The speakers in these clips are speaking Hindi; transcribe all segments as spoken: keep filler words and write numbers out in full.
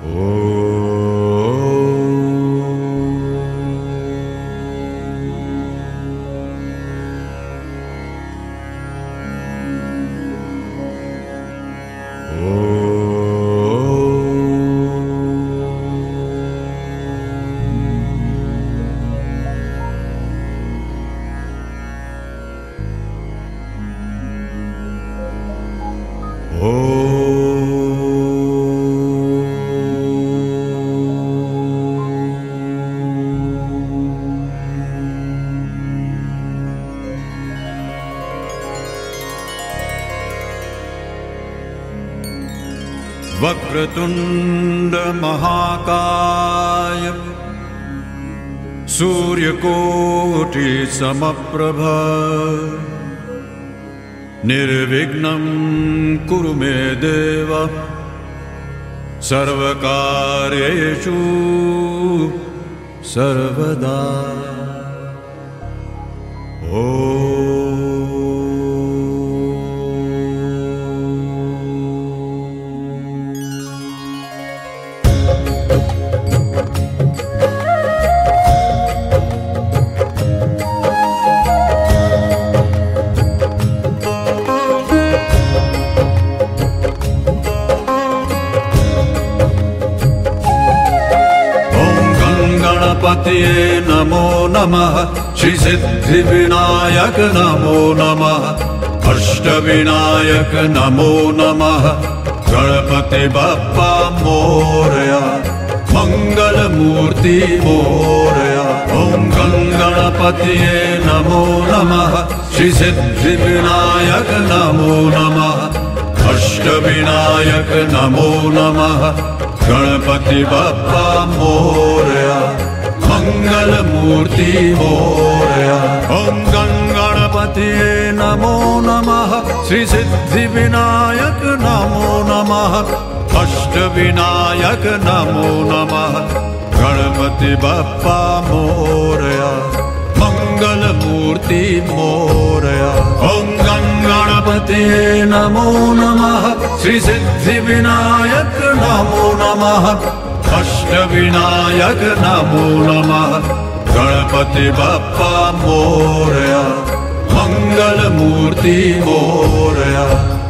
वक्रतुंड महाकाय सूर्यकोटि समप्रभ निर्विघ्नं कुरु मे देव सर्वकार्येषु सर्वदा। ओम गणपतये नमो नमः, श्री सिद्धि विनायक नमो नमः, अष्टविनायक नमो नमः, गणपति बप्पा मोरया, मंगल मूर्ति मोरया। ओम गणपतये नमो नमः, श्री सिद्धि विनायक नमो नमः, अष्टविनायक नमो नमः, गणपति बप्पा मोरया, मंगल मूर्ति मोरया। ओम गणपतये नमो नमः, श्री सिद्धि विनायक नमो नमः, अष्ट विनायक नमो नमः, गणपति बप्पा मोरया, मंगल मूर्ति मोरया। ओम गणपतये नमो नमः, श्री सिद्धि विनायक नमो नमः, अष्ट विनायक नमो नमः, गणपति बप्पा मोरया, मंगल मूर्ति मोरया।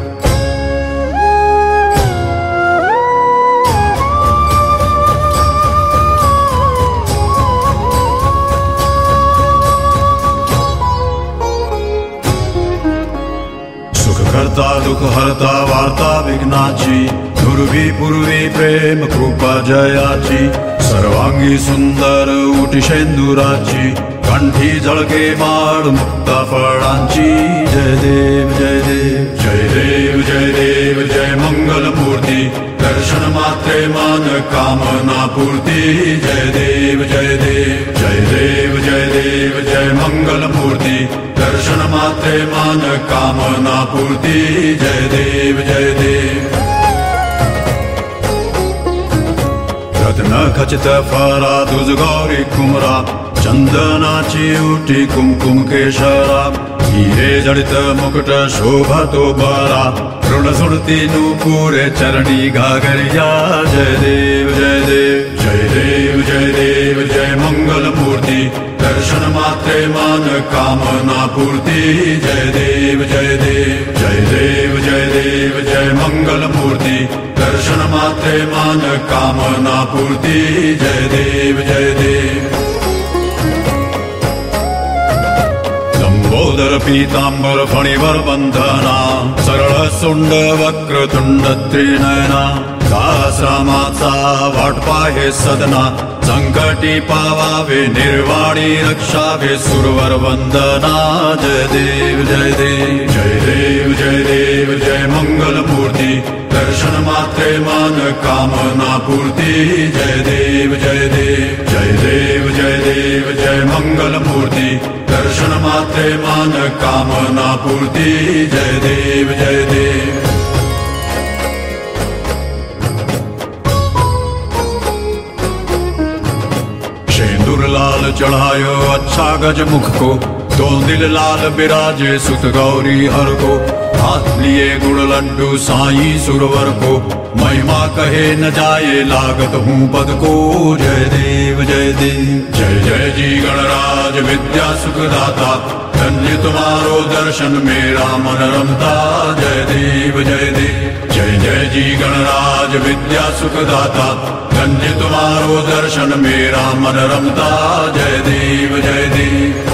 करता दुख हरता वार्ता विघ्नाची, दुर्वी पूर्वी प्रेम कृपा जयाची, सर्वांगी सुंदर उटी शेंदुराची, कंठी झळके माळ मुक्ता फळांची। जय देव जय देव जय देव जय देव जय मंगल मूर्ती, दर्शन मात्रे मान कामना पूर्ती। जय देव जय देव जय देव जय देव जय मंगल मूर्ती, दर्शन मात्रे मान कामना पूर्ती। जय देव जय देव। रत्न खचित फरा तुझ गौरी कुमरा, चंदनाची उटी कुमकुम केशरा, हिरे जडित मुकुट शोभतो बरा, ऋण सुरती नूपुरे चरणी घागरिया। जय देव जय देव जय देव जय देव जय मंगल मूर्ति, दर्शन मात्रे मान कामना पूर्ति। जय देव जय देव जय देव जय देव जय मंगल मूर्ति, दर्शन मात्रे मान कामना पूर्ति। जय देव जय देव। लंबोदर पीतांबर फणिवर बंधना, सरळ सुंड वक्रतुंड त्रिनयना, दासरामाचा वाटपा हे सदना, संकटी पावावे निर्वाणी रक्षावे सुरवर वंदना। जय देव जय देव जय देव जय देव जय मंगल मूर्ति, दर्शन मात्रे मान कामना पूर्ति। जय देव जय देव जय देव जय देव जय मंगल मूर्ति, दर्शन मात्रे मान कामना पूर्ति। जय देव जय देव। लाल चढ़ायो अच्छा गज मुख को, दो दिल लाल बिराजे सुत गौरी हर को, हाथ लिए गुड़ लड्डू साईं सुरवर को, महिमा कहे न जाए लागत हूँ पद को। जय देव जय देव जय जय जी गणराज विद्या सुखदाता, धन्य तुम्हारो दर्शन मेरा मन रमता। जय देव जय देव जय जय जी गणराज विद्या सुखदाता, धन्य तुम्हारो दर्शन मेरा मन रमता। जय देव जय देव।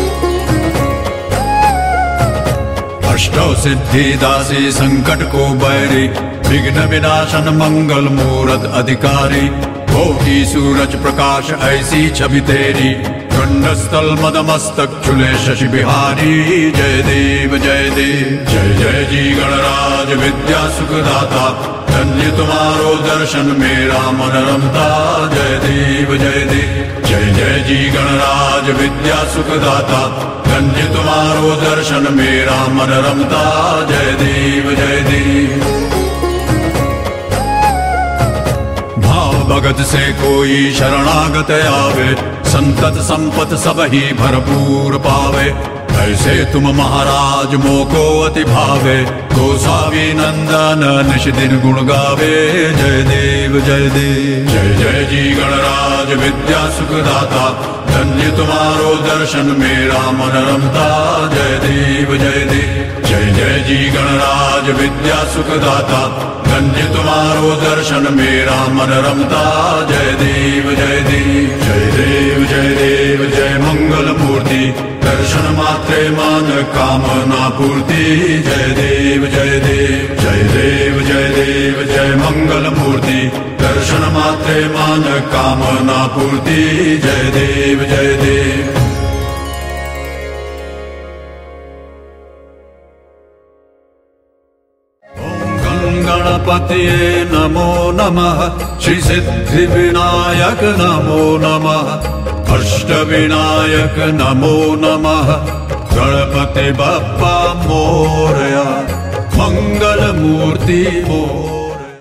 अष्टौ सिद्धि दासी संकट को बैरी, विघ्न विनाशन मंगल मूरत अधिकारी। होगी सूरज प्रकाश ऐसी छवि तेरी, खंडस्थल मदमस्तक झूले शशि बिहारी। जय देव जय देव जय जय जी गणराज विद्या सुखदाता, धन्य तुम्हारो दर्शन मेरा मन रमता। जय देव जय देव जय जय जी गणराज विद्या सुखदाता, धन्य तुम्हारो दर्शन मेरा मन रमता। जय देव जय देव। भाव भगत से कोई शरणागत आवे, संतत संपत सब ही भरपूर पावे। ऐसे तुम महाराज मोको अति भावे, गोसावी नंदन निश दिन गुण गावे। जय देव जय देव जय जय जी गणराज विद्या सुखदाता, धन्य तुम्हारो दर्शन मेरा मन रमता। जय देव जय देव जय जय जी गणराज विद्या सुखदाता, धन्य तुम्हारो दर्शन मेरा मन रमता। जय देव जय देव जय देव जय देव जय मंगल मूर्ति, दर्शन मात्रे मान कामना पूर्ति। जय देव जय देव जय देव जय देव जय मंगल मूर्ति, दर्शन मात्रे मान कामना पूर्ति। जय देव जय देव। गणपतिये नमो नमः, श्री सिद्धि विनायक नमो नमः, अष्ट विनायक नमो नमः। गणपति बप्पा मोरया, मंगल मूर्ति मोरया।